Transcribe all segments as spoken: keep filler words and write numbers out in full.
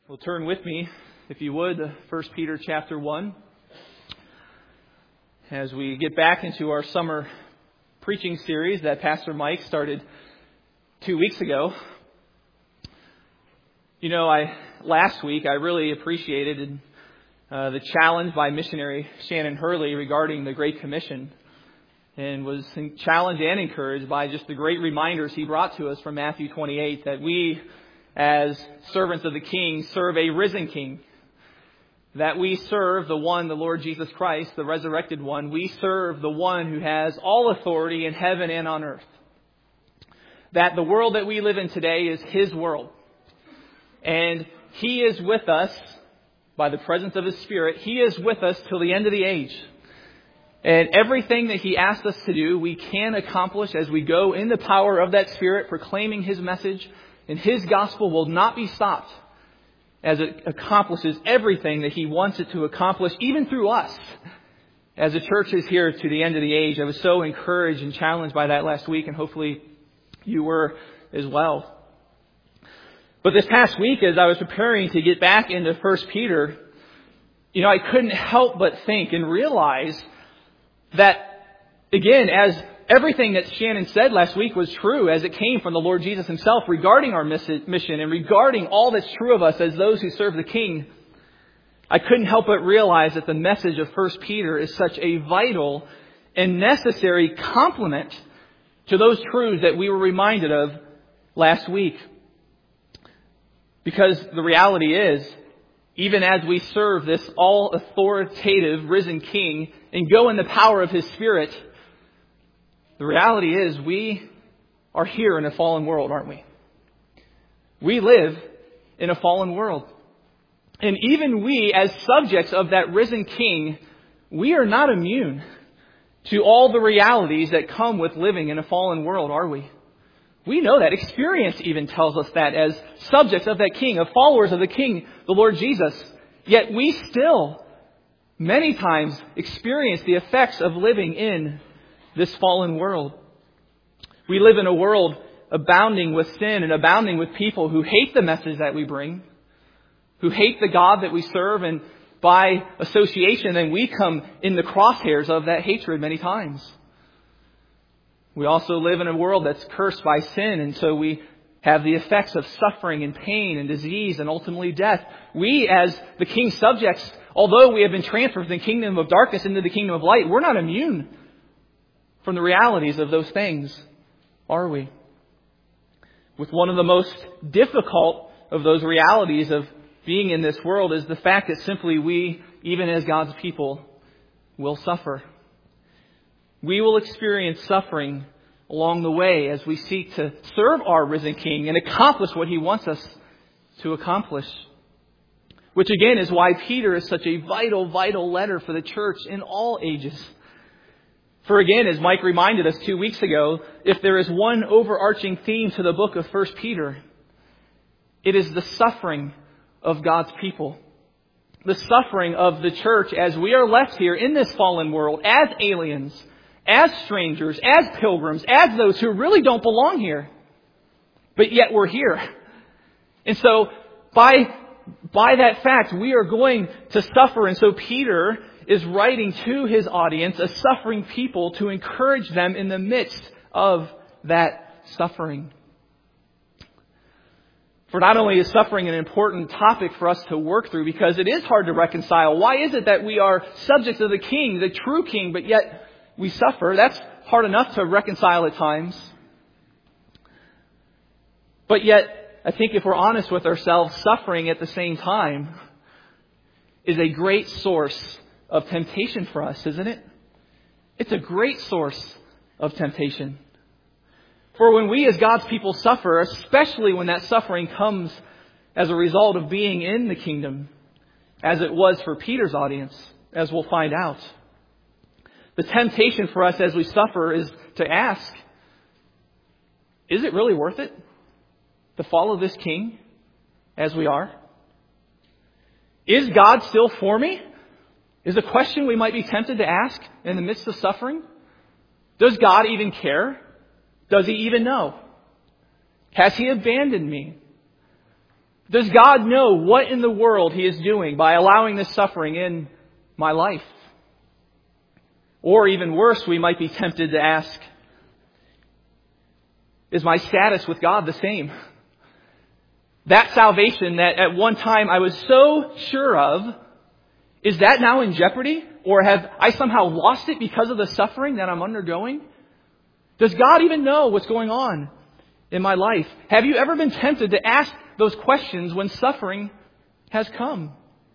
Well, turn with me, if you would, to First Peter chapter one. As we get back into our summer preaching series that Pastor Mike started two weeks ago. You know, I last week I really appreciated uh, the challenge by missionary Shannon Hurley regarding the Great Commission, and was challenged and encouraged by just the great reminders he brought to us from Matthew twenty-eight that we, as servants of the King, serve a risen King. That we serve the one, the Lord Jesus Christ, the resurrected one. We serve the one who has all authority in heaven and on earth. That the world that we live in today is His world. And He is with us by the presence of His Spirit. He is with us till the end of the age. And everything that He asked us to do, we can accomplish as we go in the power of that Spirit, proclaiming His message. And His gospel will not be stopped as it accomplishes everything that He wants it to accomplish, even through us. As the church is here to the end of the age, I was so encouraged and challenged by that last week, and hopefully you were as well. But this past week, as I was preparing to get back into First Peter, you know, I couldn't help but think and realize that, again, as everything that Shannon said last week was true as it came from the Lord Jesus Himself regarding our mission and regarding all that's true of us as those who serve the King, I couldn't help but realize that the message of First Peter is such a vital and necessary complement to those truths that we were reminded of last week. Because the reality is, even as we serve this all-authoritative risen King and go in the power of His Spirit, the reality is we are here in a fallen world, aren't we? We live in a fallen world. And even we, as subjects of that risen King, we are not immune to all the realities that come with living in a fallen world, are we? We know that. Experience even tells us that as subjects of that King, of followers of the King, the Lord Jesus. Yet we still, many times, experience the effects of living in this fallen world. We live in a world abounding with sin and abounding with people who hate the message that we bring, who hate the God that we serve, and by association, then we come in the crosshairs of that hatred many times. We also live in a world that's cursed by sin, and so we have the effects of suffering and pain and disease and ultimately death. We, as the King's subjects, although we have been transferred from the kingdom of darkness into the kingdom of light, we're not immune from the realities of those things, are we? With one of the most difficult of those realities of being in this world is the fact that simply we, even as God's people, will suffer. We will experience suffering along the way as we seek to serve our risen King and accomplish what He wants us to accomplish. Which again is why Peter is such a vital, vital letter for the church in all ages. For again, as Mike reminded us two weeks ago, if there is one overarching theme to the book of First Peter, it is the suffering of God's people. The suffering of the church as we are left here in this fallen world as aliens, as strangers, as pilgrims, as those who really don't belong here. But yet we're here. And so by, by that fact, we are going to suffer. And so Peter is writing to his audience, a suffering people, to encourage them in the midst of that suffering. For not only is suffering an important topic for us to work through, because it is hard to reconcile. Why is it that we are subjects of the King, the true King, but yet we suffer? That's hard enough to reconcile at times. But yet, I think if we're honest with ourselves, suffering at the same time is a great source of temptation for us, isn't it? It's a great source of temptation. For when we as God's people suffer, especially when that suffering comes as a result of being in the kingdom, as it was for Peter's audience, as we'll find out, the temptation for us as we suffer is to ask, is it really worth it to follow this King as we are? Is God still for me? Is a question we might be tempted to ask in the midst of suffering. Does God even care? Does He even know? Has He abandoned me? Does God know what in the world He is doing by allowing this suffering in my life? Or even worse, we might be tempted to ask, is my status with God the same? That salvation that at one time I was so sure of, is that now in jeopardy? Or have I somehow lost it because of the suffering that I'm undergoing? Does God even know what's going on in my life? Have you ever been tempted to ask those questions when suffering has come?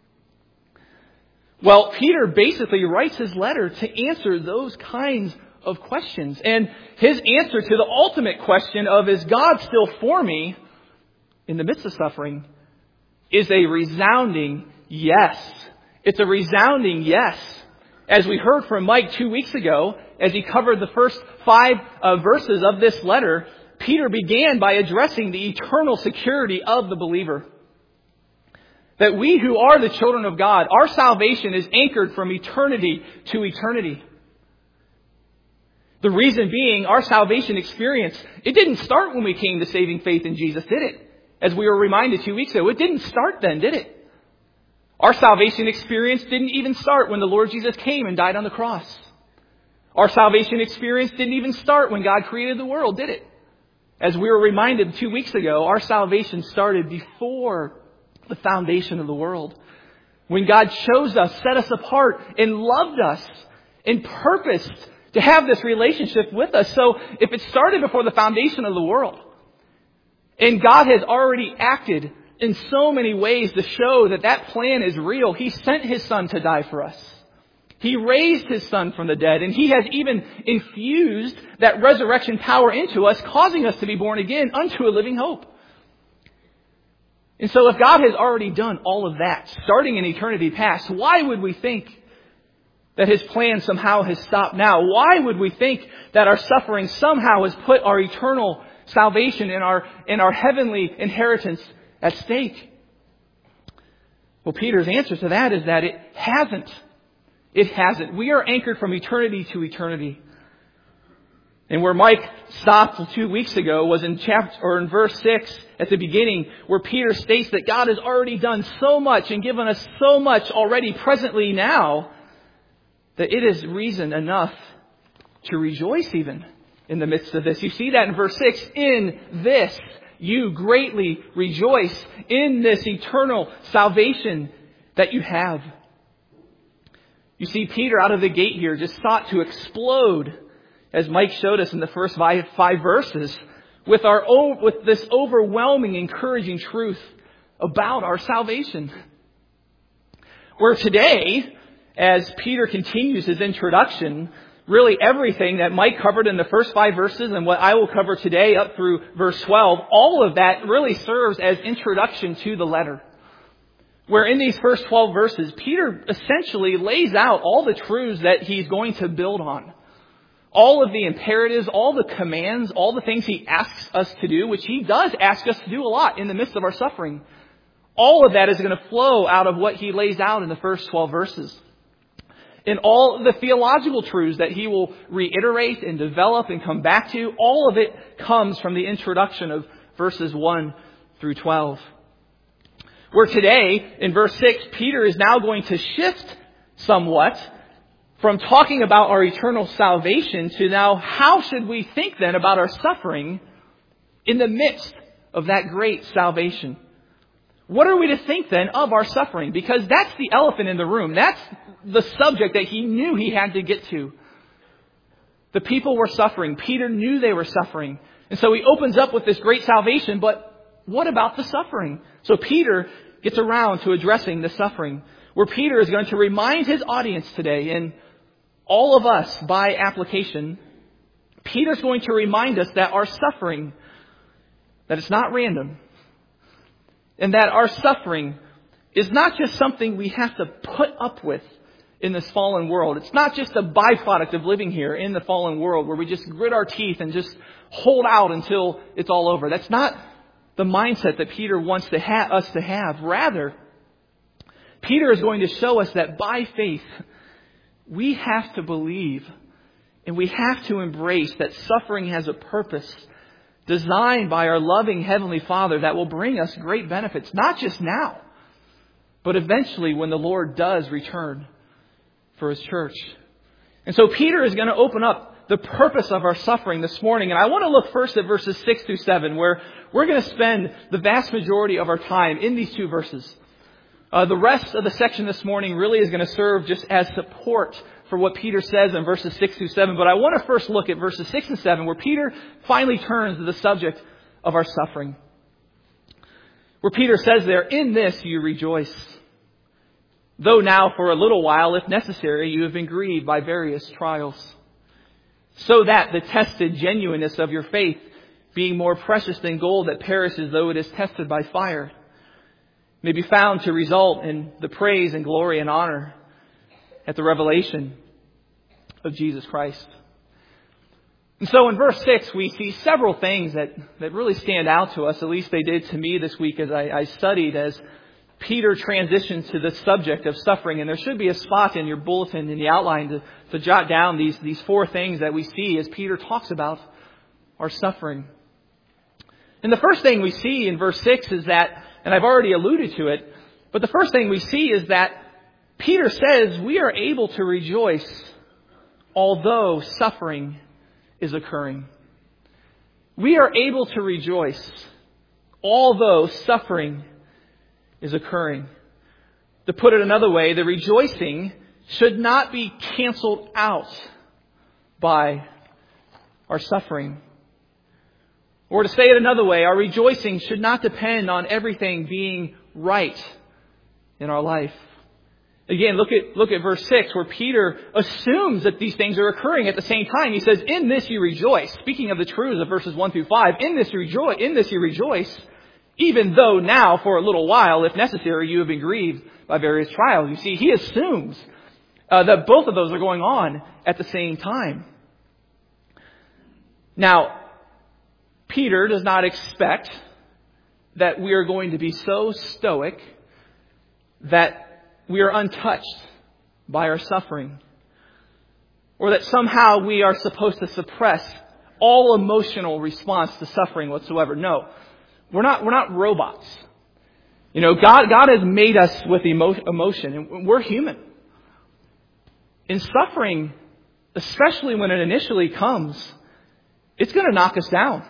Well, Peter basically writes his letter to answer those kinds of questions. And his answer to the ultimate question of, is God still for me in the midst of suffering, is a resounding yes. It's a resounding yes. As we heard from Mike two weeks ago, as he covered the first five uh, verses of this letter, Peter began by addressing the eternal security of the believer. That we who are the children of God, our salvation is anchored from eternity to eternity. The reason being, our salvation experience, it didn't start when we came to saving faith in Jesus, did it? As we were reminded two weeks ago, it didn't start then, did it? Our salvation experience didn't even start when the Lord Jesus came and died on the cross. Our salvation experience didn't even start when God created the world, did it? As we were reminded two weeks ago, our salvation started before the foundation of the world. When God chose us, set us apart, and loved us, and purposed to have this relationship with us. So if it started before the foundation of the world, and God has already acted in so many ways to show that that plan is real, He sent His Son to die for us. He raised His Son from the dead, and He has even infused that resurrection power into us, causing us to be born again unto a living hope. And so if God has already done all of that, starting in eternity past, why would we think that His plan somehow has stopped now? Why would we think that our suffering somehow has put our eternal salvation and our, and our heavenly inheritance at stake? Well, Peter's answer to that is that it hasn't. It hasn't. We are anchored from eternity to eternity. And where Mike stopped two weeks ago was in chapter or in verse six at the beginning, where Peter states that God has already done so much and given us so much already presently now that it is reason enough to rejoice even in the midst of this. You see that in verse six. In this you greatly rejoice, in this eternal salvation that you have. You see, Peter out of the gate here just sought to explode, as Mike showed us in the first five, five verses, with our with this overwhelming, encouraging truth about our salvation. Where today, as Peter continues his introduction, really everything that Mike covered in the first five verses and what I will cover today up through verse twelve, all of that really serves as introduction to the letter. Where in these first twelve verses, Peter essentially lays out all the truths that he's going to build on. All of the imperatives, all the commands, all the things he asks us to do, which he does ask us to do a lot in the midst of our suffering. All of that is going to flow out of what he lays out in the first twelve verses. And all the theological truths that he will reiterate and develop and come back to, all of it comes from the introduction of verses one through twelve. Where today, in verse six, Peter is now going to shift somewhat from talking about our eternal salvation to now, how should we think then about our suffering in the midst of that great salvation? What are we to think then of our suffering? Because that's the elephant in the room. That's the subject that he knew he had to get to. The people were suffering. Peter knew they were suffering. And so he opens up with this great salvation, but what about the suffering? So Peter gets around to addressing the suffering, where Peter is going to remind his audience today, and all of us by application, Peter's going to remind us that our suffering, that it's not random, and that our suffering is not just something we have to put up with in this fallen world. It's not just a byproduct of living here in the fallen world where we just grit our teeth and just hold out until it's all over. That's not the mindset that Peter wants to ha- us to have. Rather, Peter is going to show us that by faith, we have to believe and we have to embrace that suffering has a purpose designed by our loving Heavenly Father that will bring us great benefits, not just now, but eventually when the Lord does return for His church. And so Peter is going to open up the purpose of our suffering this morning. And I want to look first at verses six through seven, where we're going to spend the vast majority of our time in these two verses. Uh, the rest of the section this morning really is going to serve just as support for what Peter says in verses six through seven. But I want to first look at verses six and seven, where Peter finally turns to the subject of our suffering. Where Peter says there, "In this you rejoice, though now for a little while, if necessary, you have been grieved by various trials, so that the tested genuineness of your faith, being more precious than gold that perishes though it is tested by fire, may be found to result in the praise and glory and honor at the revelation of Jesus Christ." And so in verse six, we see several things that, that really stand out to us. At least they did to me this week as I, I studied, as Peter transitions to the subject of suffering. And there should be a spot in your bulletin, in the outline, to, to jot down these, these four things that we see as Peter talks about our suffering. And the first thing we see in verse six is that, and I've already alluded to it, but the first thing we see is that Peter says we are able to rejoice although suffering is occurring. We are able to rejoice although suffering is occurring. To put it another way, the rejoicing should not be canceled out by our suffering. Or to say it another way, our rejoicing should not depend on everything being right in our life. Again, look at look at verse six, where Peter assumes that these things are occurring at the same time. He says, "In this you rejoice." Speaking of the truths of verses one through five, in this you rejoice, in this you rejoice, even though now for a little while, if necessary, you have been grieved by various trials. You see, he assumes uh, that both of those are going on at the same time. Now, Peter does not expect that we are going to be so stoic that we are untouched by our suffering, or that somehow we are supposed to suppress all emotional response to suffering whatsoever. No, we're not, we're not robots. You know, God, God has made us with emo- emotion, and we're human. In suffering, especially when it initially comes, it's going to knock us down.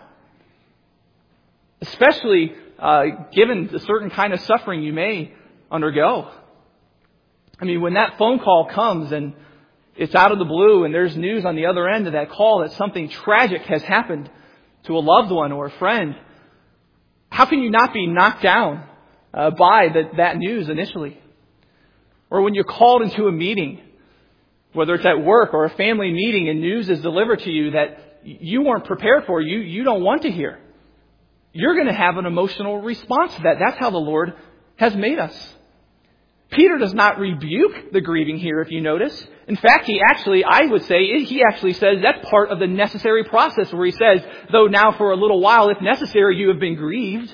Especially uh, given the certain kind of suffering you may undergo. I mean, when that phone call comes and it's out of the blue and there's news on the other end of that call that something tragic has happened to a loved one or a friend, how can you not be knocked down uh, by the, that news initially? Or when you're called into a meeting, whether it's at work or a family meeting, and news is delivered to you that you weren't prepared for, you, you don't want to hear. You're going to have an emotional response to that. That's how the Lord has made us. Peter does not rebuke the grieving here, if you notice. In fact, he actually, I would say, he actually says that's part of the necessary process, where he says, though now for a little while, if necessary, you have been grieved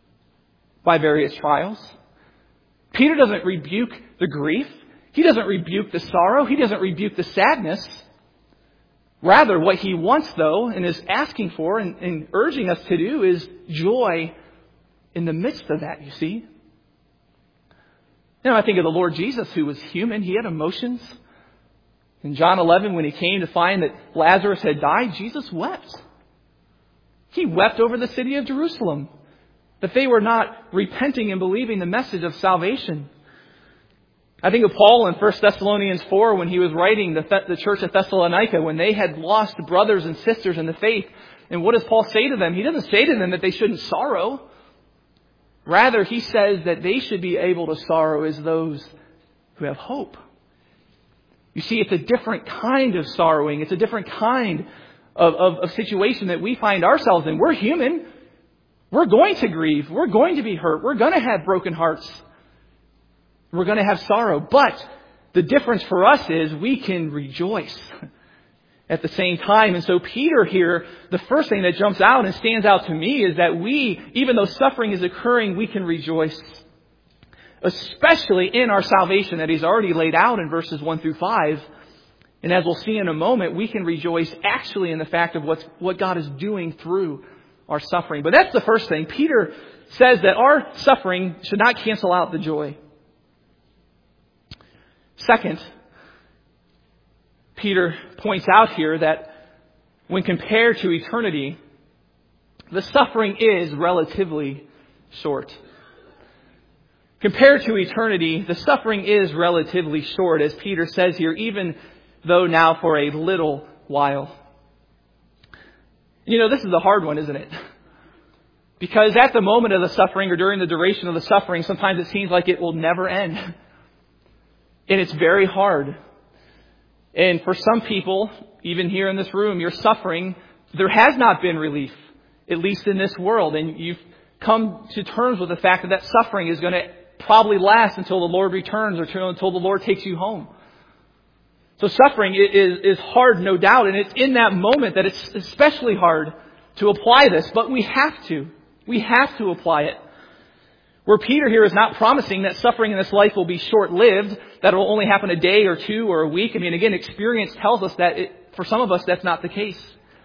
by various trials. Peter doesn't rebuke the grief. He doesn't rebuke the sorrow. He doesn't rebuke the sadness. Rather, what he wants, though, and is asking for and, and urging us to do is joy in the midst of that, you see. You know, I think of the Lord Jesus, who was human. He had emotions. In John eleven, when he came to find that Lazarus had died, Jesus wept. He wept over the city of Jerusalem, that they were not repenting and believing the message of salvation. I think of Paul in First Thessalonians four, when he was writing the, the church of Thessalonica, when they had lost brothers and sisters in the faith. And what does Paul say to them? He doesn't say to them that they shouldn't sorrow. Rather, he says that they should be able to sorrow as those who have hope. You see, it's a different kind of sorrowing. It's a different kind of, of, of situation that we find ourselves in. We're human. We're going to grieve. We're going to be hurt. We're going to have broken hearts. We're going to have sorrow. But the difference for us is we can rejoice at the same time. And so Peter here, the first thing that jumps out and stands out to me is that we, even though suffering is occurring, we can rejoice. Especially in our salvation that he's already laid out in verses one through five. And as we'll see in a moment, we can rejoice actually in the fact of what's, what God is doing through our suffering. But that's the first thing. Peter says that our suffering should not cancel out the joy. Second, Peter points out here that when compared to eternity, the suffering is relatively short. Compared to eternity, the suffering is relatively short, as Peter says here, even though now for a little while. You know, this is a hard one, isn't it? Because at the moment of the suffering or during the duration of the suffering, sometimes it seems like it will never end. And it's very hard. And for some people, even here in this room, your suffering, there has not been relief, at least in this world. And you've come to terms with the fact that that suffering is going to probably last until the Lord returns or until the Lord takes you home. So suffering is, is hard, no doubt. And it's in that moment that it's especially hard to apply this. But we have to. We have to apply it. Where Peter here is not promising that suffering in this life will be short-lived, that it will only happen a day or two or a week. I mean, again, experience tells us that it, for some of us, that's not the case.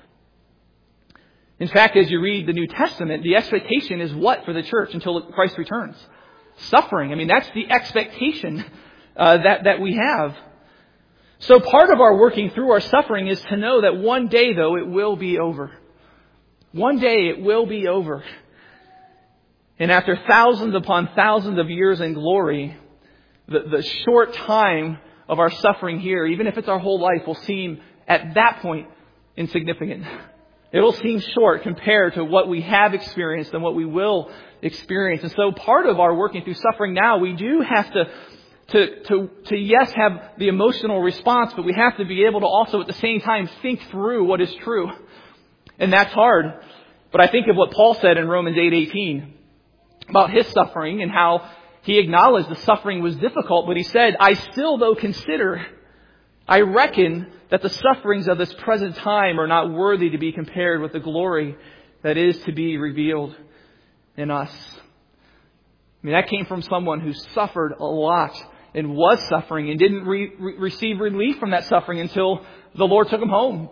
In fact, as you read the New Testament, the expectation is what for the church until Christ returns? Suffering. I mean, that's the expectation uh, that, that we have. So part of our working through our suffering is to know that one day, though, it will be over. One day it will be over. And after thousands upon thousands of years in glory, the, the short time of our suffering here, even if it's our whole life, will seem at that point insignificant. It will seem short compared to what we have experienced and what we will experience. And so part of our working through suffering now, we do have to, to, to, to yes, have the emotional response, but we have to be able to also at the same time think through what is true. And that's hard. But I think of what Paul said in Romans eight eighteen about his suffering and how he acknowledged the suffering was difficult. But he said, I still, though, consider, I reckon that the sufferings of this present time are not worthy to be compared with the glory that is to be revealed in us. I mean, that came from someone who suffered a lot and was suffering and didn't re- re- receive relief from that suffering until the Lord took him home.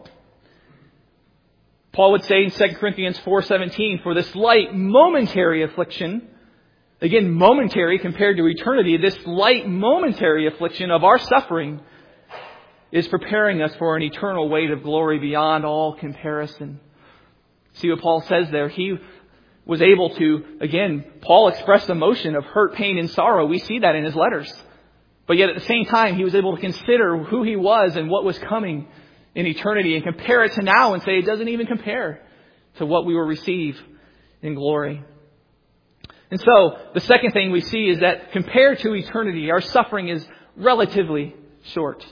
Paul would say in Second Corinthians four seventeen, for this light momentary affliction, again momentary compared to eternity, this light momentary affliction of our suffering is preparing us for an eternal weight of glory beyond all comparison. See what Paul says there? He was able to, again, Paul expressed emotion of hurt, pain, and sorrow. We see that in his letters. But yet at the same time, he was able to consider who he was and what was coming in eternity and compare it to now and say it doesn't even compare to what we will receive in glory. And so the second thing we see is that compared to eternity, our suffering is relatively short.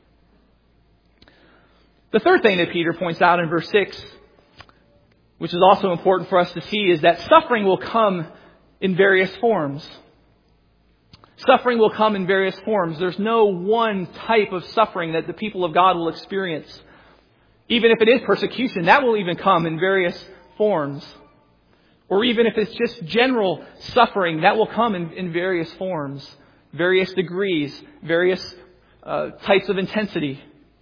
The third thing that Peter points out in verse six, which is also important for us to see, is that suffering will come in various forms. Suffering will come in various forms. There's no one type of suffering that the people of God will experience. Even if it is persecution, that will even come in various forms. Or even if it's just general suffering, that will come in, in various forms, various degrees, various uh, types of intensity.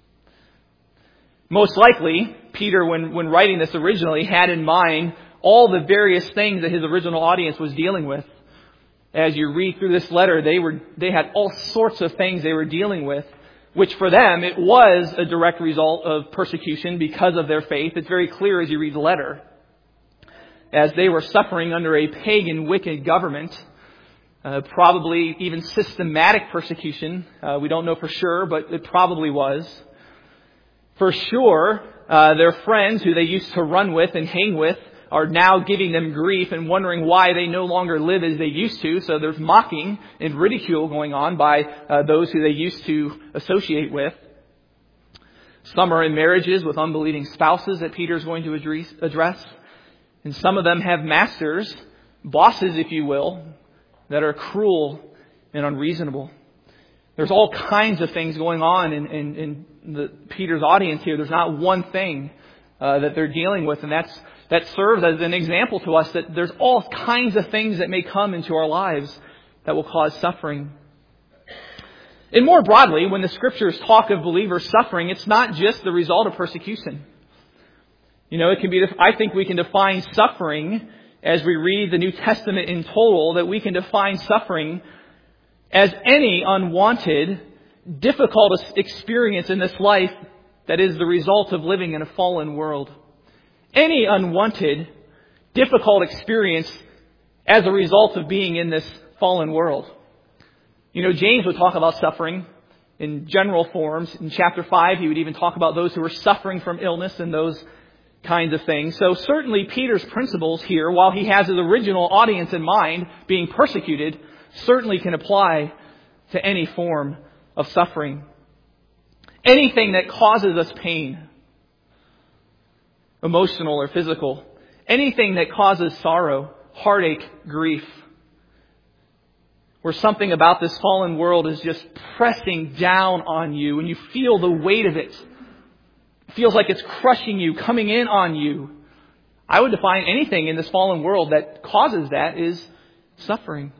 Most likely, Peter, when, when writing this originally, had in mind all the various things that his original audience was dealing with. As you read through this letter, they were they had all sorts of things they were dealing with, which for them, it was a direct result of persecution because of their faith. It's very clear as you read the letter. As they were suffering under a pagan, wicked government, uh, probably even systematic persecution. Uh, we don't know for sure, but it probably was. For sure, uh, their friends who they used to run with and hang with are now giving them grief and wondering why they no longer live as they used to. So there's mocking and ridicule going on by uh, those who they used to associate with. Some are in marriages with unbelieving spouses that Peter's going to address. And some of them have masters, bosses, if you will, that are cruel and unreasonable. There's all kinds of things going on in, in, in the, Peter's audience here. There's not one thing uh, that they're dealing with, and that's that serves as an example to us that there's all kinds of things that may come into our lives that will cause suffering. And more broadly, when the Scriptures talk of believers suffering, it's not just the result of persecution. You know, it can be, I think we can define suffering as we read the New Testament in total, that we can define suffering as any unwanted, difficult experience in this life that is the result of living in a fallen world. Any unwanted, difficult experience as a result of being in this fallen world. You know, James would talk about suffering in general forms. In chapter five, he would even talk about those who are suffering from illness and those kinds of things. So certainly Peter's principles here, while he has his original audience in mind, being persecuted, certainly can apply to any form of suffering. Anything that causes us pain, emotional or physical. Anything that causes sorrow, heartache, grief. Where something about this fallen world is just pressing down on you and you feel the weight of it. It feels like it's crushing you, coming in on you. I would define anything in this fallen world that causes that is suffering.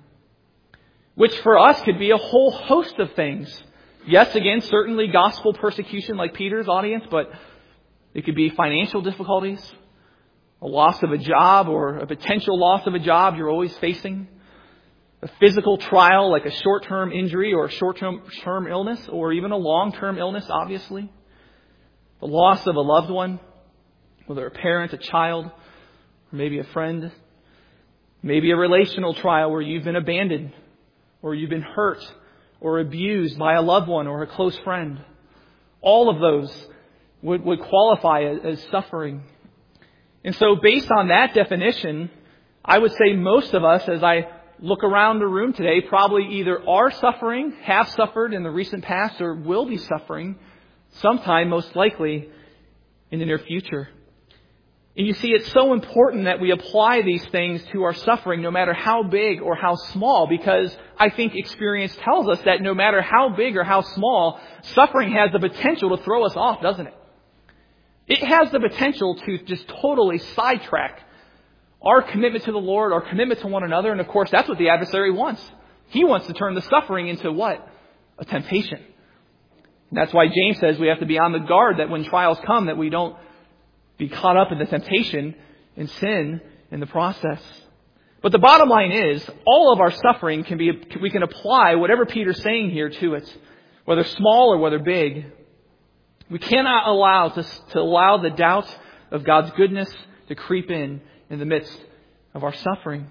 Which for us could be a whole host of things. Yes, again, certainly gospel persecution like Peter's audience, but it could be financial difficulties, a loss of a job or a potential loss of a job you're always facing, a physical trial like a short-term injury or a short-term term illness, or even a long-term illness, obviously. The loss of a loved one, whether a parent, a child, or maybe a friend. Maybe a relational trial where you've been abandoned, or you've been hurt, or abused by a loved one or a close friend. All of those would, would qualify as, as suffering. And so based on that definition, I would say most of us, as I look around the room today, probably either are suffering, have suffered in the recent past, or will be suffering sometime, most likely, in the near future. And you see, it's so important that we apply these things to our suffering, no matter how big or how small, because I think experience tells us that no matter how big or how small, suffering has the potential to throw us off, doesn't it? It has the potential to just totally sidetrack our commitment to the Lord, our commitment to one another, and of course, that's what the adversary wants. He wants to turn the suffering into what? A temptation. And that's why James says we have to be on the guard that when trials come, that we don't be caught up in the temptation and sin in the process. But the bottom line is, all of our suffering can be, we can apply whatever Peter's saying here to it, whether small or whether big. We cannot allow to, to allow the doubt of God's goodness to creep in in the midst of our suffering.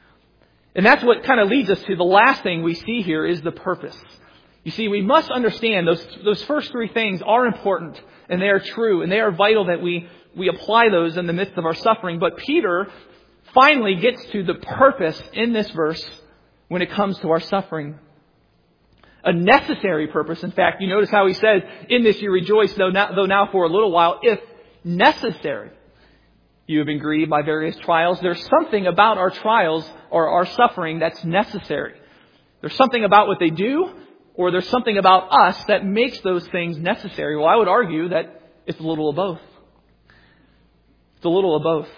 And that's what kind of leads us to the last thing we see here is the purpose. You see, we must understand those, those first three things are important and they are true and they are vital that we, we apply those in the midst of our suffering. But Peter finally gets to the purpose in this verse when it comes to our suffering. A necessary purpose. In fact, you notice how he says, in this you rejoice, though now, though now for a little while, if necessary. You have been grieved by various trials. There's something about our trials or our suffering that's necessary. There's something about what they do, or there's something about us that makes those things necessary. Well, I would argue that it's a little of both. It's a little of both.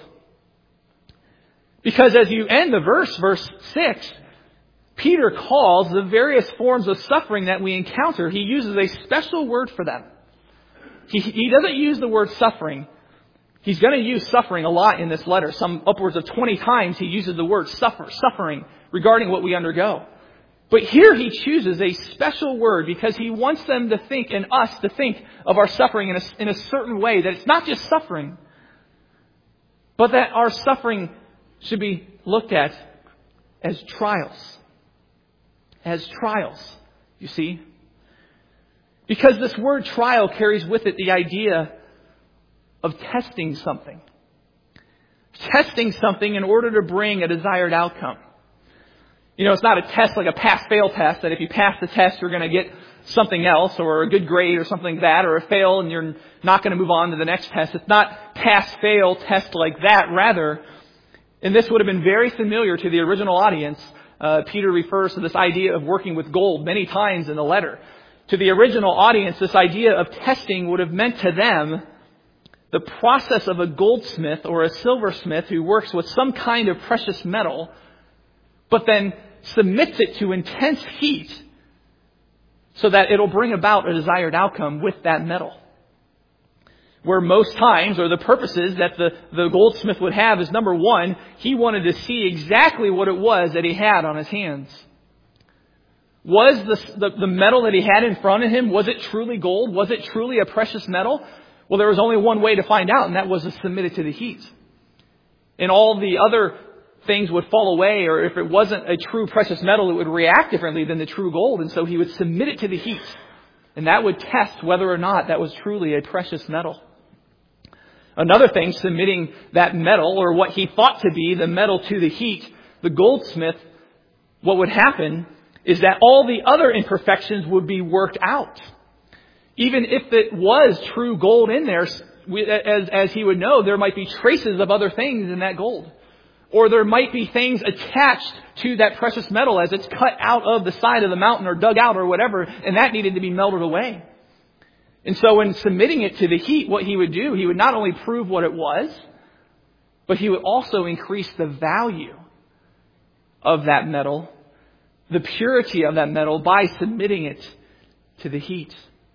Because as you end the verse, verse six, Peter calls the various forms of suffering that we encounter, he uses a special word for them. He, he doesn't use the word suffering. He's going to use suffering a lot in this letter. Some upwards of twenty times he uses the word suffer, suffering regarding what we undergo. But here he chooses a special word because he wants them to think, and us to think of our suffering in a, in a certain way, that it's not just suffering, but that our suffering should be looked at as trials. As trials, you see. Because this word trial carries with it the idea of testing something. Testing something in order to bring a desired outcome. You know, it's not a test like a pass-fail test, that if you pass the test, you're going to get something else, or a good grade or something like that, or a fail and you're not going to move on to the next test. It's not pass-fail test like that. Rather, and this would have been very familiar to the original audience, uh, Peter refers to this idea of working with gold many times in the letter. To the original audience, this idea of testing would have meant to them the process of a goldsmith or a silversmith who works with some kind of precious metal, but then submits it to intense heat so that it'll bring about a desired outcome with that metal. Where most times, or the purposes that the, the goldsmith would have is, number one, he wanted to see exactly what it was that he had on his hands. Was the, the, the metal that he had in front of him, was it truly gold? Was it truly a precious metal? Well, there was only one way to find out, and that was to submit it to the heat. And all the other things would fall away, or if it wasn't a true precious metal, it would react differently than the true gold. And so he would submit it to the heat. And that would test whether or not that was truly a precious metal. Another thing, submitting that metal, or what he thought to be the metal, to the heat, the goldsmith, what would happen is that all the other imperfections would be worked out. Even if it was true gold in there, as, as he would know, there might be traces of other things in that gold. Or there might be things attached to that precious metal as it's cut out of the side of the mountain or dug out or whatever, and that needed to be melted away. And so in submitting it to the heat, what he would do, he would not only prove what it was, but he would also increase the value of that metal, the purity of that metal, by submitting it to the heat.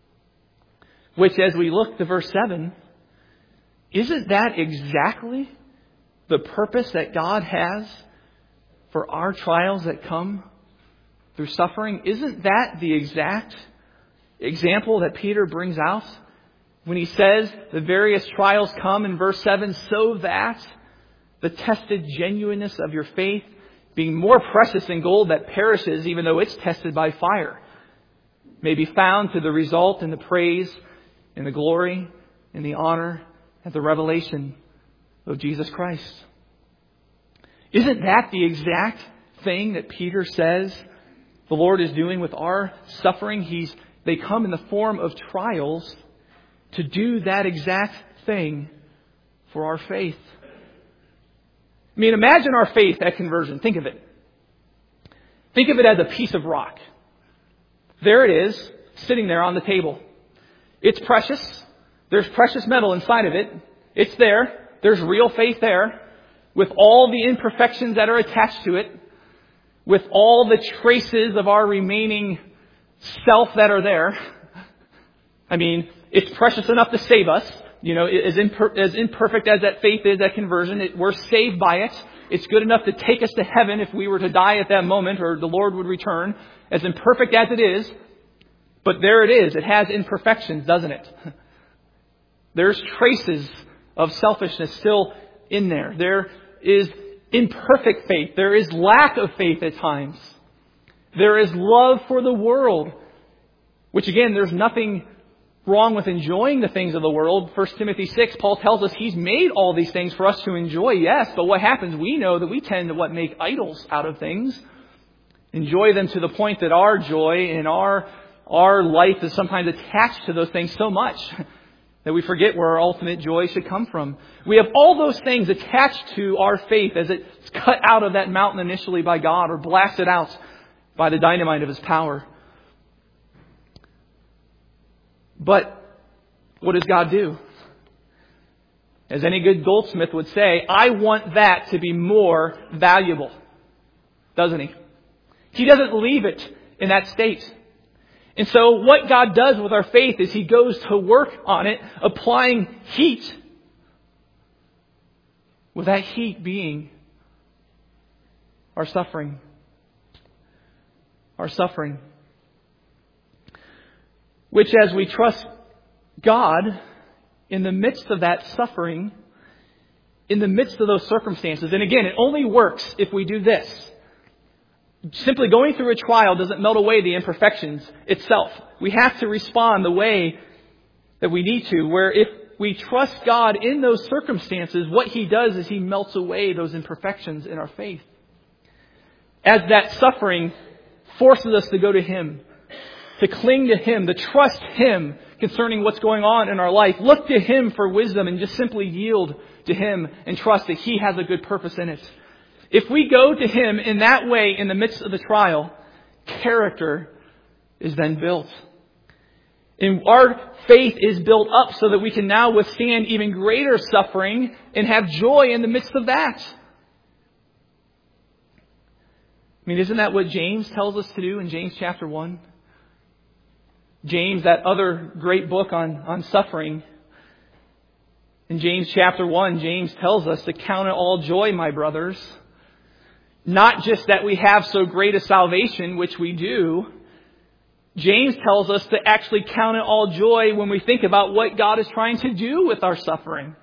Which, as we look to verse seven, isn't that exactly the purpose that God has for our trials that come through suffering? Isn't that the exact example that Peter brings out when he says the various trials come in verse seven, so that the tested genuineness of your faith, being more precious than gold that perishes even though it's tested by fire, may be found to the result in the praise and the glory and the honor and the revelation of Jesus Christ. Isn't that the exact thing that Peter says the Lord is doing with our suffering? He's They come in the form of trials to do that exact thing for our faith. I mean, imagine our faith at conversion. Think of it. Think of it as a piece of rock. There it is, sitting there on the table. It's precious. There's precious metal inside of it. It's there. There's real faith there, with all the imperfections that are attached to it, with all the traces of our remaining self that are there. I mean, it's precious enough to save us. You know, as, imper- as imperfect as that faith is at conversion, it, we're saved by it. It's good enough to take us to heaven if we were to die at that moment, or the Lord would return. As imperfect as it is, but there it is. It has imperfections, doesn't it? There's traces of selfishness still in there. There is imperfect faith. There is lack of faith at times. There is love for the world, which again, there's nothing wrong with enjoying the things of the world. First Timothy six, Paul tells us He's made all these things for us to enjoy, yes, but what happens? We know that we tend to what make idols out of things. Enjoy them to the point that our joy and our, our life is sometimes attached to those things so much that we forget where our ultimate joy should come from. We have all those things attached to our faith as it's cut out of that mountain initially by God, or blasted out by the dynamite of His power. But what does God do? As any good goldsmith would say, I want that to be more valuable. Doesn't He? He doesn't leave it in that state. And so what God does with our faith is He goes to work on it, applying heat. With that heat being our suffering. Our suffering. Which, as we trust God in the midst of that suffering, in the midst of those circumstances, and again, it only works if we do this. Simply going through a trial doesn't melt away the imperfections itself. We have to respond the way that we need to, where if we trust God in those circumstances, what He does is He melts away those imperfections in our faith. As that suffering forces us to go to Him, to cling to Him, to trust Him concerning what's going on in our life. Look to Him for wisdom and just simply yield to Him and trust that He has a good purpose in it. If we go to Him in that way in the midst of the trial, character is then built. And our faith is built up so that we can now withstand even greater suffering and have joy in the midst of that. I mean, isn't that what James tells us to do in James chapter one? James, that other great book on, on suffering, In James chapter one, James tells us to count it all joy, my brothers. Not just that we have so great a salvation, which we do. James tells us to actually count it all joy when we think about what God is trying to do with our suffering.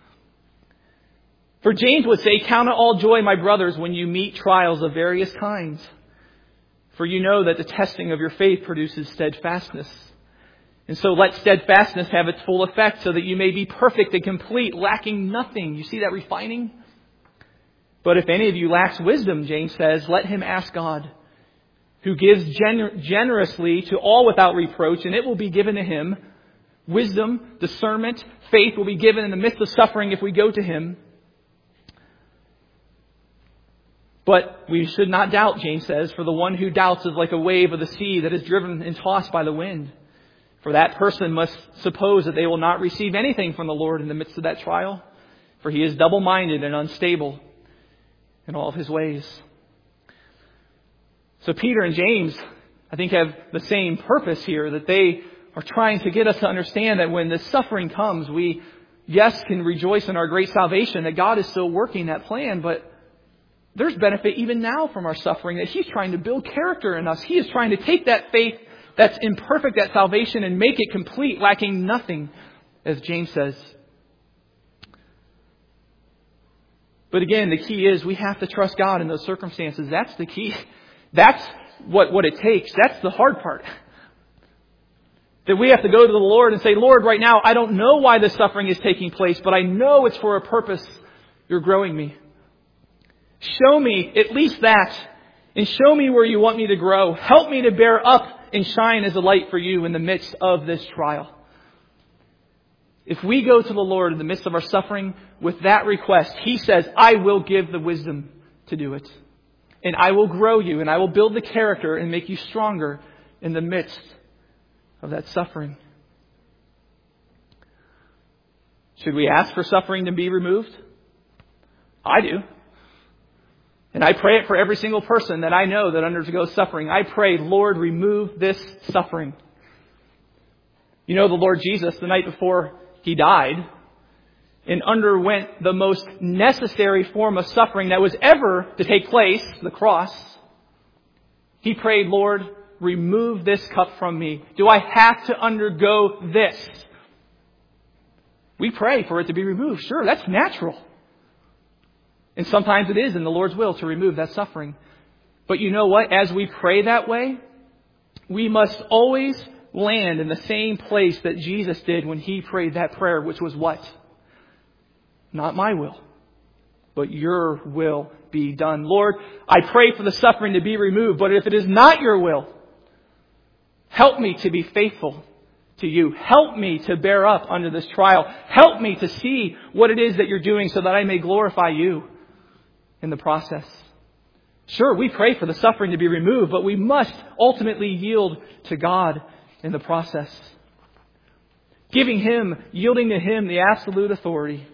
For James would say, count it all joy, my brothers, when you meet trials of various kinds. For you know that the testing of your faith produces steadfastness. And so let steadfastness have its full effect so that you may be perfect and complete, lacking nothing. You see that refining? But if any of you lacks wisdom, James says, let him ask God, who gives gener- generously to all without reproach, and it will be given to him. Wisdom, discernment, faith will be given in the midst of suffering if we go to him. But we should not doubt, James says, for the one who doubts is like a wave of the sea that is driven and tossed by the wind. For that person must suppose that they will not receive anything from the Lord in the midst of that trial. For he is double-minded and unstable in all of his ways. So Peter and James, I think, have the same purpose here, that they are trying to get us to understand that when the suffering comes, we, yes, can rejoice in our great salvation, that God is still working that plan, but there's benefit even now from our suffering, that he's trying to build character in us. He is trying to take that faith that's imperfect, that salvation, and make it complete, lacking nothing, as James says. But again, the key is we have to trust God in those circumstances. That's the key. That's what, what it takes. That's the hard part. That we have to go to the Lord and say, Lord, right now, I don't know why this suffering is taking place, but I know it's for a purpose. You're growing me. Show me at least that, and show me where you want me to grow. Help me to bear up and shine as a light for you in the midst of this trial. If we go to the Lord in the midst of our suffering with that request, he says, I will give the wisdom to do it. And I will grow you, and I will build the character and make you stronger in the midst of that suffering. Should we ask for suffering to be removed? I do. And I pray it for every single person that I know that undergoes suffering. I pray, Lord, remove this suffering. You know, the Lord Jesus, the night before he died, and underwent the most necessary form of suffering that was ever to take place, the cross. He prayed, Lord, remove this cup from me. Do I have to undergo this? We pray for it to be removed. Sure, that's natural. And sometimes it is in the Lord's will to remove that suffering. But you know what? As we pray that way, we must always land in the same place that Jesus did when he prayed that prayer, which was what? Not my will, but your will be done. Lord, I pray for the suffering to be removed, but if it is not your will, help me to be faithful to you. Help me to bear up under this trial. Help me to see what it is that you're doing so that I may glorify you in the process. Sure, we pray for the suffering to be removed, but we must ultimately yield to God in the process. Giving him, yielding to him the absolute authority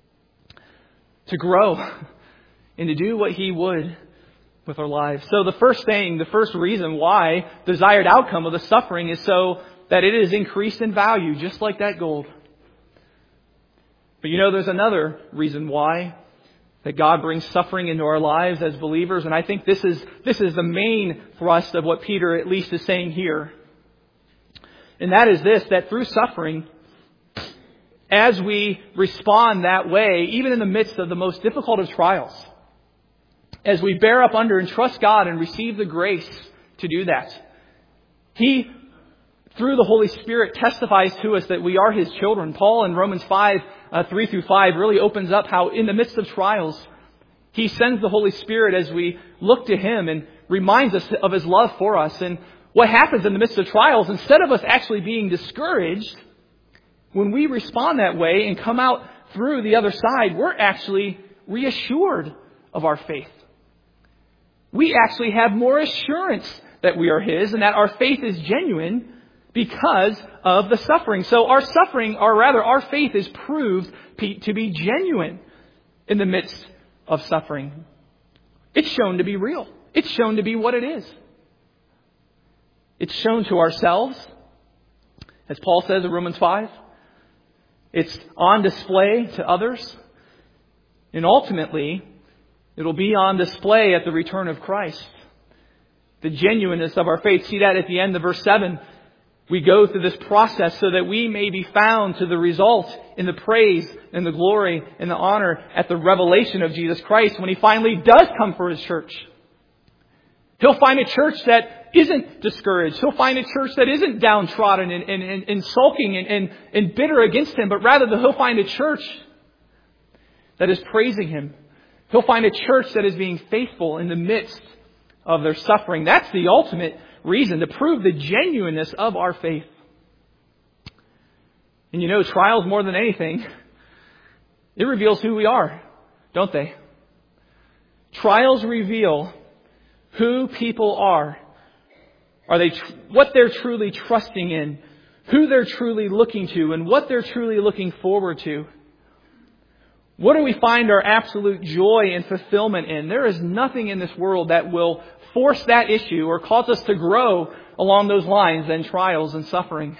to grow and to do what he would with our lives. So the first thing, the first reason why desired outcome of the suffering is so that it is increased in value, just like that gold. But you know, there's another reason why that God brings suffering into our lives as believers. And I think this is, this is the main thrust of what Peter at least is saying here. And that is this, that through suffering, as we respond that way, even in the midst of the most difficult of trials, as we bear up under and trust God and receive the grace to do that, he, through the Holy Spirit, testifies to us that we are his children. Paul in Romans five, uh, three through five really opens up how in the midst of trials, he sends the Holy Spirit as we look to him and reminds us of his love for us. And what happens in the midst of trials, instead of us actually being discouraged, when we respond that way and come out through the other side, we're actually reassured of our faith. We actually have more assurance that we are his and that our faith is genuine because of the suffering. So our suffering, or rather our faith, is proved to be genuine in the midst of suffering. It's shown to be real. It's shown to be what it is. It's shown to ourselves, as Paul says in Romans five. It's on display to others. And ultimately, it'll be on display at the return of Christ. The genuineness of our faith. See that at the end of verse seven. We go through this process so that we may be found to the result in the praise and the glory and the honor at the revelation of Jesus Christ when He finally does come for His church. He'll find a church that isn't discouraged. He'll find a church that isn't downtrodden and, and, and, and sulking and, and, and bitter against Him, but rather that He'll find a church that is praising Him. He'll find a church that is being faithful in the midst of their suffering. That's the ultimate reason to prove the genuineness of our faith. And you know, trials more than anything, it reveals who we are, don't they? Trials reveal who people are. Are they tr- what they're truly trusting in, who they're truly looking to, and what they're truly looking forward to. What do we find our absolute joy and fulfillment in? There is nothing in this world that will force that issue or cause us to grow along those lines than trials and suffering.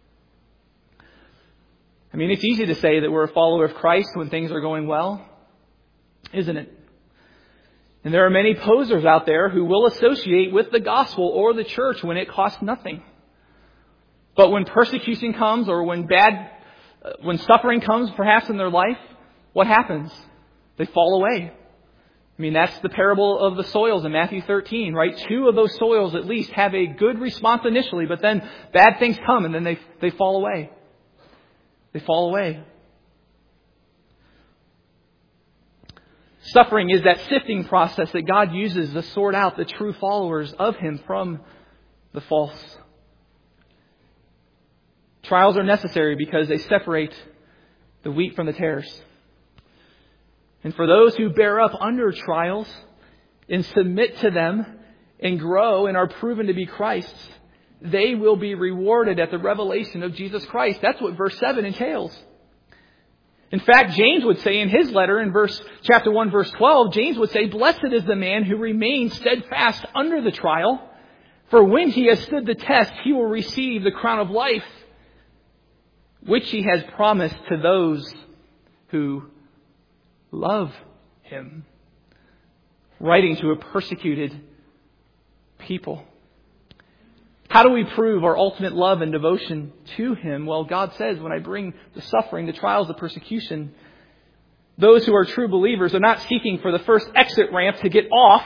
I mean, it's easy to say that we're a follower of Christ when things are going well, isn't it? And there are many posers out there who will associate with the gospel or the church when it costs nothing. But when persecution comes or when bad, when suffering comes perhaps in their life, what happens? They fall away. I mean, that's the parable of the soils in Matthew thirteen, right? Two of those soils at least have a good response initially, but then bad things come and then they, they fall away. They fall away. Suffering is that sifting process that God uses to sort out the true followers of Him from the false. Trials are necessary because they separate the wheat from the tares. And for those who bear up under trials and submit to them and grow and are proven to be Christ's, they will be rewarded at the revelation of Jesus Christ. That's what verse seven entails. In fact, James would say in his letter in verse chapter one, verse twelve, James would say, "Blessed is the man who remains steadfast under the trial, for when he has stood the test, he will receive the crown of life, which He has promised to those who love Him." Writing to a persecuted people. How do we prove our ultimate love and devotion to Him? Well, God says, when I bring the suffering, the trials, the persecution, those who are true believers are not seeking for the first exit ramp to get off.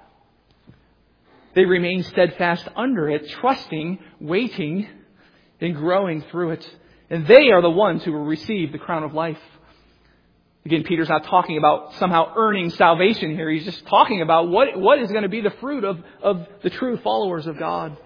They remain steadfast under it, trusting, waiting, and growing through it. And they are the ones who will receive the crown of life. Again, Peter's not talking about somehow earning salvation here. He's just talking about what, what is going to be the fruit of, of the true followers of God.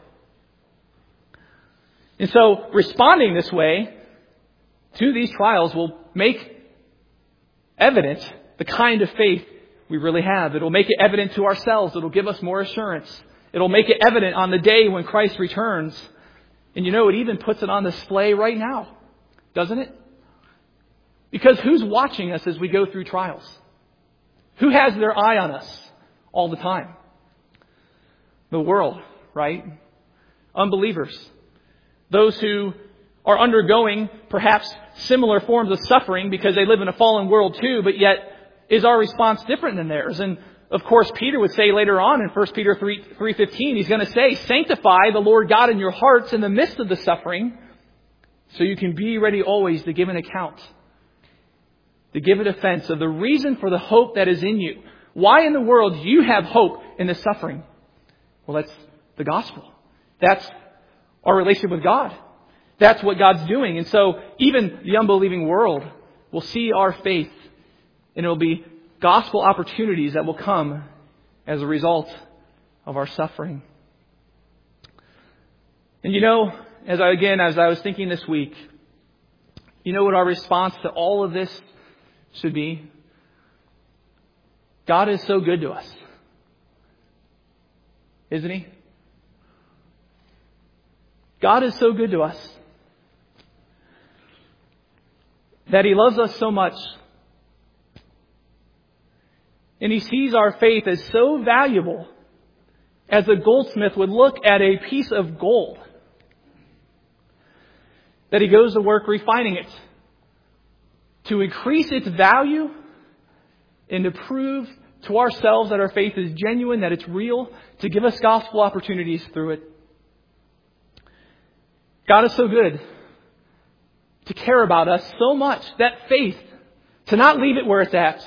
And so responding this way to these trials will make evident the kind of faith we really have. It'll make it evident to ourselves. It'll give us more assurance. It'll make it evident on the day when Christ returns. And you know, it even puts it on display right now, doesn't it? Because who's watching us as we go through trials? Who has their eye on us all the time? The world, right? Unbelievers. Those who are undergoing perhaps similar forms of suffering because they live in a fallen world too, but yet is our response different than theirs? And of course, Peter would say later on in First Peter three fifteen, he's going to say, "Sanctify the Lord God in your hearts in the midst of the suffering, so you can be ready always to give an account, to give a defense of the reason for the hope that is in you." Why in the world do you have hope in the suffering? Well, that's the gospel. That's our relationship with God. That's what God's doing. And so even the unbelieving world will see our faith, and it will be gospel opportunities that will come as a result of our suffering. And you know, as I, again, as I was thinking this week, you know what our response to all of this should be? God is so good to us. Isn't He? God is so good to us that He loves us so much. And He sees our faith as so valuable as a goldsmith would look at a piece of gold, that He goes to work refining it to increase its value and to prove to ourselves that our faith is genuine, that it's real, to give us gospel opportunities through it. God is so good to care about us so much, that faith, to not leave it where it's at,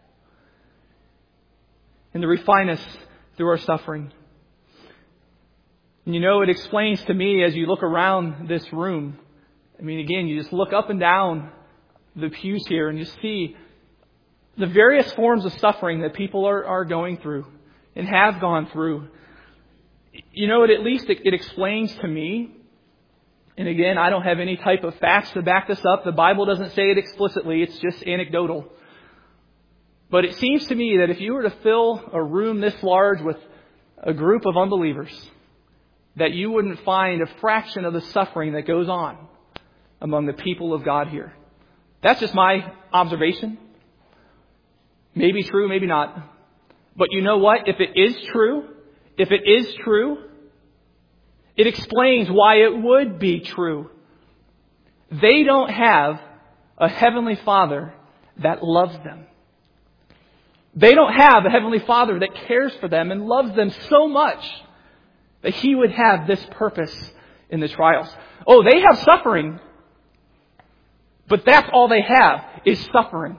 and to refine us through our suffering. And you know, it explains to me as you look around this room, I mean, again, you just look up and down the pews here and you see the various forms of suffering that people are, are going through and have gone through. You know, it, at least it, it explains to me, and again, I don't have any type of facts to back this up. The Bible doesn't say it explicitly. It's just anecdotal. But it seems to me that if you were to fill a room this large with a group of unbelievers, that you wouldn't find a fraction of the suffering that goes on among the people of God here. That's just my observation. Maybe true, maybe not. But you know what? If it is true, if it is true, it explains why it would be true. They don't have a heavenly Father that loves them. They don't have a heavenly Father that cares for them and loves them so much that He would have this purpose in the trials. Oh, they have suffering, but that's all they have is suffering.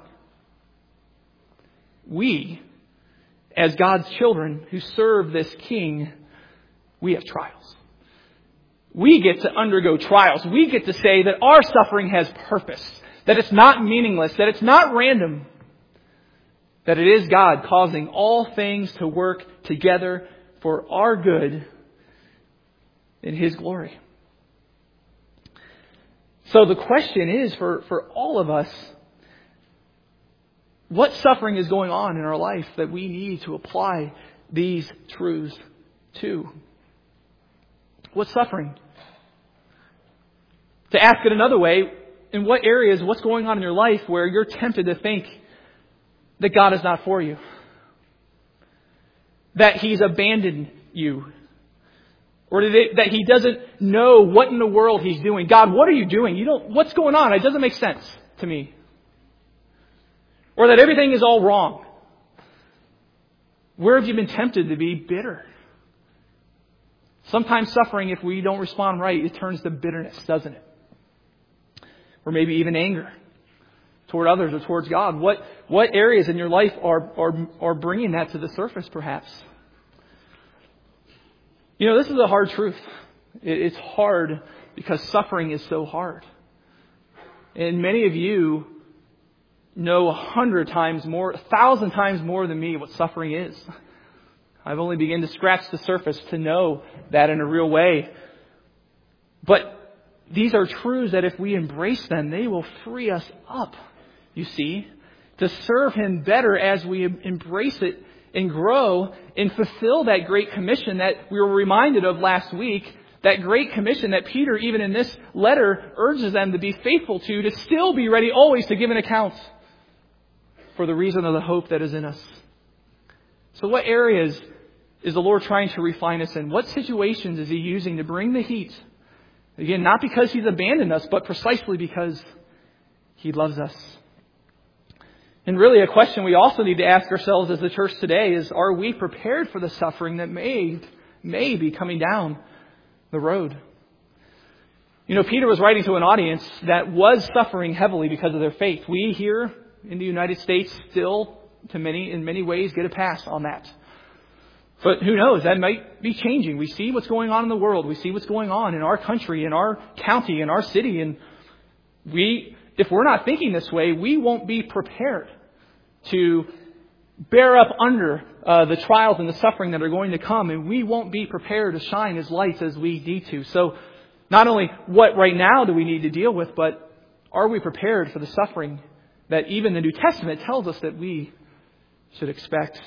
We, as God's children who serve this King, we have trials. We get to undergo trials. We get to say that our suffering has purpose, that it's not meaningless, that it's not random, that it is God causing all things to work together for our good in His glory. So the question is for, for all of us, what suffering is going on in our life that we need to apply these truths to? What suffering? To ask it another way, in what areas, what's going on in your life where you're tempted to think that God is not for you? That He's abandoned you? Or that He doesn't know what in the world He's doing? God, what are you doing? You don't, what's going on? It doesn't make sense to me. Or that everything is all wrong. Where have you been tempted to be bitter? Sometimes suffering, if we don't respond right, it turns to bitterness, doesn't it? Or maybe even anger toward others or towards God. What what areas in your life are are are bringing that to the surface, perhaps? You know, this is a hard truth. It's hard because suffering is so hard. And many of you know a hundred times more, a thousand times more than me what suffering is. I've only begun to scratch the surface to know that in a real way. But these are truths that if we embrace them, they will free us up, you see, to serve Him better as we embrace it and grow and fulfill that great commission that we were reminded of last week. That great commission that Peter, even in this letter, urges them to be faithful to, to still be ready always to give an account for the reason of the hope that is in us. So what areas is the Lord trying to refine us in? What situations is He using to bring the heat? Again, not because He's abandoned us, but precisely because He loves us. And really a question we also need to ask ourselves as the church today is, are we prepared for the suffering that may, may be coming down the road? You know, Peter was writing to an audience that was suffering heavily because of their faith. We here in the United States still, to many, in many ways, get a pass on that. But who knows? That might be changing. We see what's going on in the world. We see what's going on in our country, in our county, in our city. And we, if we're not thinking this way, we won't be prepared to bear up under uh, the trials and the suffering that are going to come. And we won't be prepared to shine as lights as we need to. So not only what right now do we need to deal with, but are we prepared for the suffering that even the New Testament tells us that we should expect?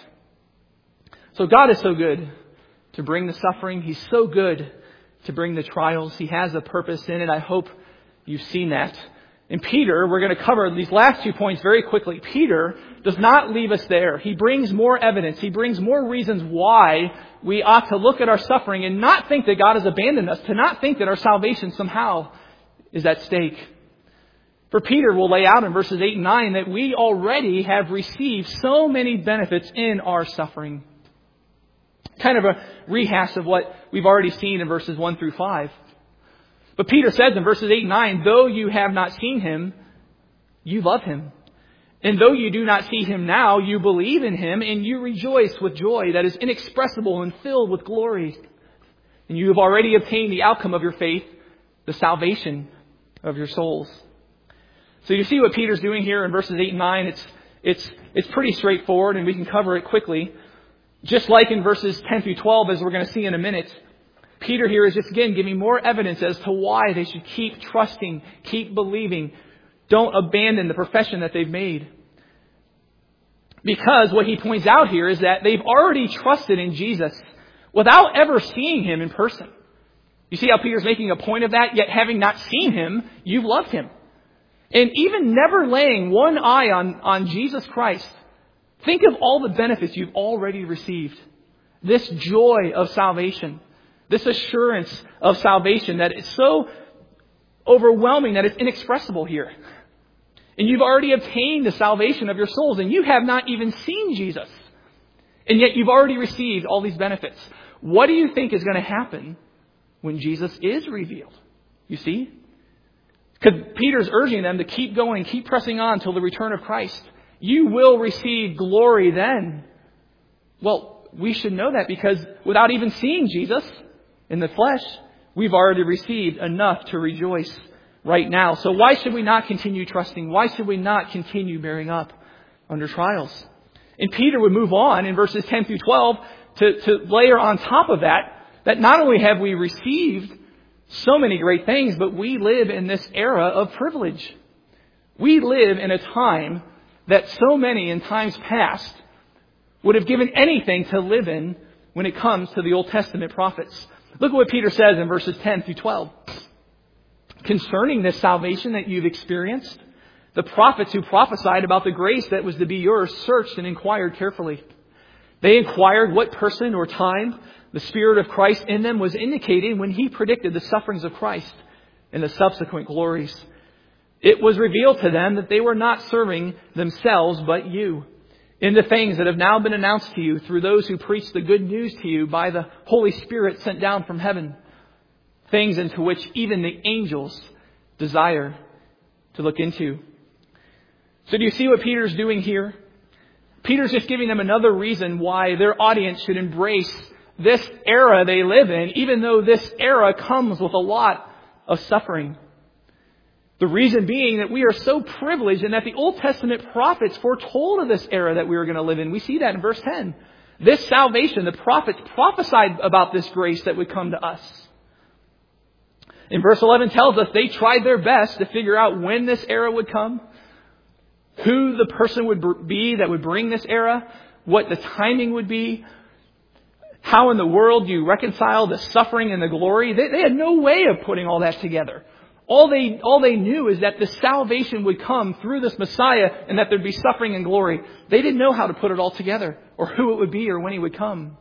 So God is so good to bring the suffering. He's so good to bring the trials. He has a purpose in it. I hope you've seen that. And Peter, we're going to cover these last two points very quickly. Peter does not leave us there. He brings more evidence. He brings more reasons why we ought to look at our suffering and not think that God has abandoned us, to not think that our salvation somehow is at stake. For Peter will lay out in verses eight and nine that we already have received so many benefits in our suffering. Kind of a rehash of what we've already seen in verses one through five. But Peter says in verses eight and nine, though you have not seen him, you love him. And though you do not see him now, you believe in him and you rejoice with joy that is inexpressible and filled with glory. And you have already obtained the outcome of your faith, the salvation of your souls. So you see what Peter's doing here in verses eight and nine. It's, it's, it's pretty straightforward, and we can cover it quickly. Just like in verses ten through twelve, as we're going to see in a minute, Peter here is just again giving more evidence as to why they should keep trusting, keep believing. Don't abandon the profession that they've made. Because what he points out here is that they've already trusted in Jesus without ever seeing him in person. You see how Peter's making a point of that? Yet having not seen him, you've loved him. And even never laying one eye on, on Jesus Christ, think of all the benefits you've already received. This joy of salvation, this assurance of salvation that is so overwhelming that it's inexpressible here. And you've already obtained the salvation of your souls, and you have not even seen Jesus. And yet you've already received all these benefits. What do you think is going to happen when Jesus is revealed? You see? Because Peter's urging them to keep going, keep pressing on till the return of Christ. You will receive glory then. Well, we should know that because without even seeing Jesus in the flesh, we've already received enough to rejoice right now. So why should we not continue trusting? Why should we not continue bearing up under trials? And Peter would move on in verses ten through twelve to, to layer on top of that, that not only have we received so many great things, but we live in this era of privilege. We live in a time that so many in times past would have given anything to live in when it comes to the Old Testament prophets. Look at what Peter says in verses ten through twelve. Concerning this salvation that you've experienced, the prophets who prophesied about the grace that was to be yours searched and inquired carefully. They inquired what person or time the Spirit of Christ in them was indicating when he predicted the sufferings of Christ and the subsequent glories. It was revealed to them that they were not serving themselves but you in the things that have now been announced to you through those who preach the good news to you by the Holy Spirit sent down from heaven. Things into which even the angels desire to look into. So do you see what Peter's doing here? Peter's just giving them another reason why their audience should embrace this era they live in, even though this era comes with a lot of suffering. The reason being that we are so privileged and that the Old Testament prophets foretold of this era that we were going to live in. We see that in verse ten. This salvation, the prophets prophesied about this grace that would come to us. In verse eleven tells us they tried their best to figure out when this era would come, who the person would be that would bring this era, what the timing would be, how in the world you reconcile the suffering and the glory. They, they had no way of putting all that together. All they, all they knew is that the salvation would come through this Messiah and that there'd be suffering and glory. They didn't know how to put it all together or who it would be or when he would come.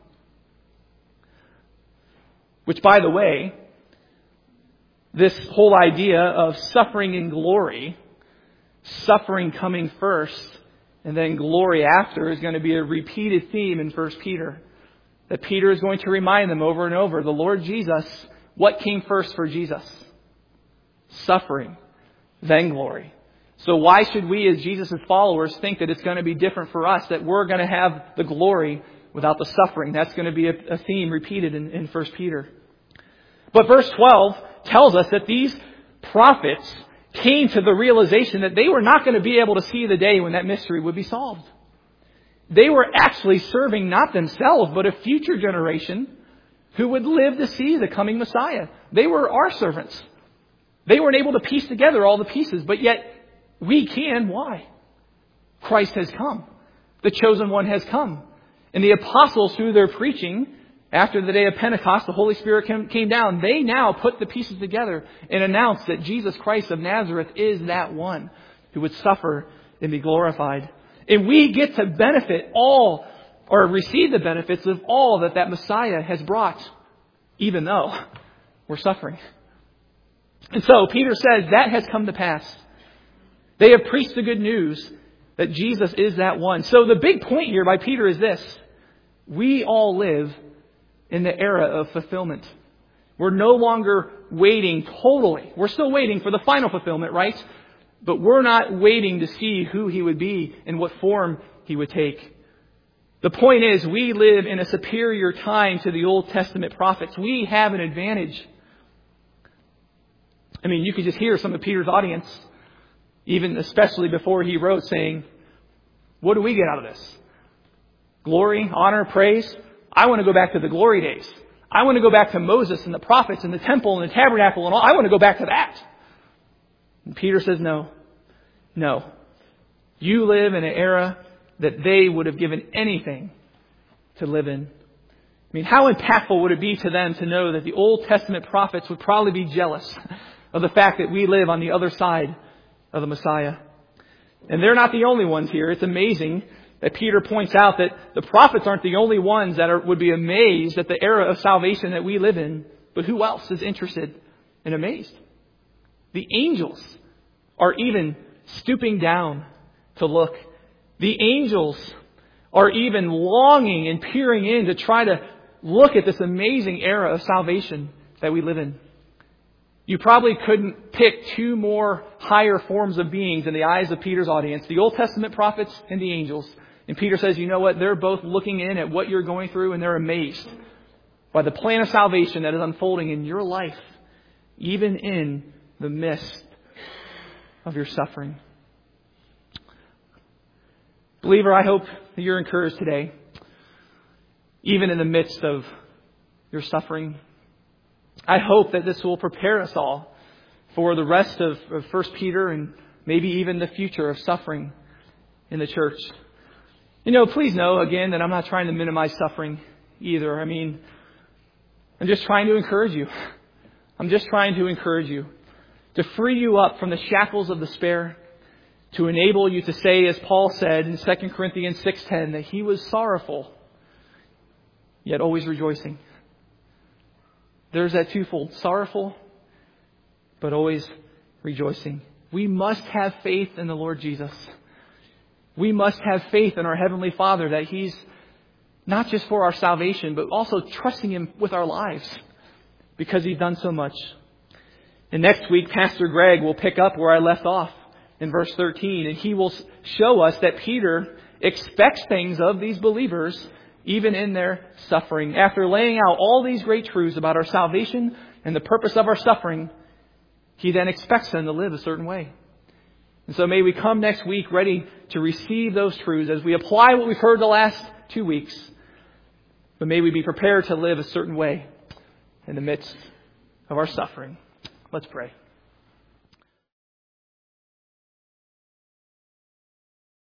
Which, by the way, this whole idea of suffering and glory, suffering coming first and then glory after, is going to be a repeated theme in First Peter. That Peter is going to remind them over and over, the Lord Jesus, what came first for Jesus? Suffering, then glory. So why should we as Jesus' followers think that it's going to be different for us, that we're going to have the glory without the suffering? That's going to be a, a theme repeated in, in First Peter. But verse twelve tells us that these prophets came to the realization that they were not going to be able to see the day when that mystery would be solved. They were actually serving not themselves, but a future generation who would live to see the coming Messiah. They were our servants. They weren't able to piece together all the pieces, but yet we can. Why? Christ has come. The chosen one has come. And the apostles, through their preaching, after the day of Pentecost, the Holy Spirit came down. They now put the pieces together and announced that Jesus Christ of Nazareth is that one who would suffer and be glorified. And we get to benefit all, or receive the benefits of all that that Messiah has brought, even though we're suffering. And so Peter says that has come to pass. They have preached the good news that Jesus is that one. So the big point here by Peter is this. We all live in the era of fulfillment. We're no longer waiting totally. We're still waiting for the final fulfillment, right? But we're not waiting to see who He would be and what form He would take. The point is, we live in a superior time to the Old Testament prophets. We have an advantage. I mean, you could just hear some of Peter's audience, even especially before he wrote, saying, what do we get out of this? Glory, honor, praise? I want to go back to the glory days. I want to go back to Moses and the prophets and the temple and the tabernacle and all. I want to go back to that. And Peter says, no, no. You live in an era that they would have given anything to live in. I mean, how impactful would it be to them to know that the Old Testament prophets would probably be jealous of the fact that we live on the other side of the Messiah? And they're not the only ones here. It's amazing that Peter points out that the prophets aren't the only ones that are, would be amazed at the era of salvation that we live in. But who else is interested and amazed? The angels are even stooping down to look. The angels are even longing and peering in to try to look at this amazing era of salvation that we live in. You probably couldn't pick two more higher forms of beings in the eyes of Peter's audience, the Old Testament prophets and the angels. And Peter says, you know what? They're both looking in at what you're going through, and they're amazed by the plan of salvation that is unfolding in your life, even in the midst of your suffering. Believer, I hope that you're encouraged today, even in the midst of your suffering. I hope that this will prepare us all for the rest of, of First Peter and maybe even the future of suffering in the church. You know, please know, again, that I'm not trying to minimize suffering either. I mean, I'm just trying to encourage you. I'm just trying to encourage you to free you up from the shackles of despair, to enable you to say, as Paul said in Second Corinthians six ten, that he was sorrowful, yet always rejoicing. There's that twofold, sorrowful, but always rejoicing. We must have faith in the Lord Jesus. We must have faith in our Heavenly Father that He's not just for our salvation, but also trusting Him with our lives because He's done so much. And next week, Pastor Greg will pick up where I left off in verse thirteen, and he will show us that Peter expects things of these believers even in their suffering. After laying out all these great truths about our salvation and the purpose of our suffering, he then expects them to live a certain way. And so may we come next week ready to receive those truths as we apply what we've heard the last two weeks. But may we be prepared to live a certain way in the midst of our suffering. Let's pray.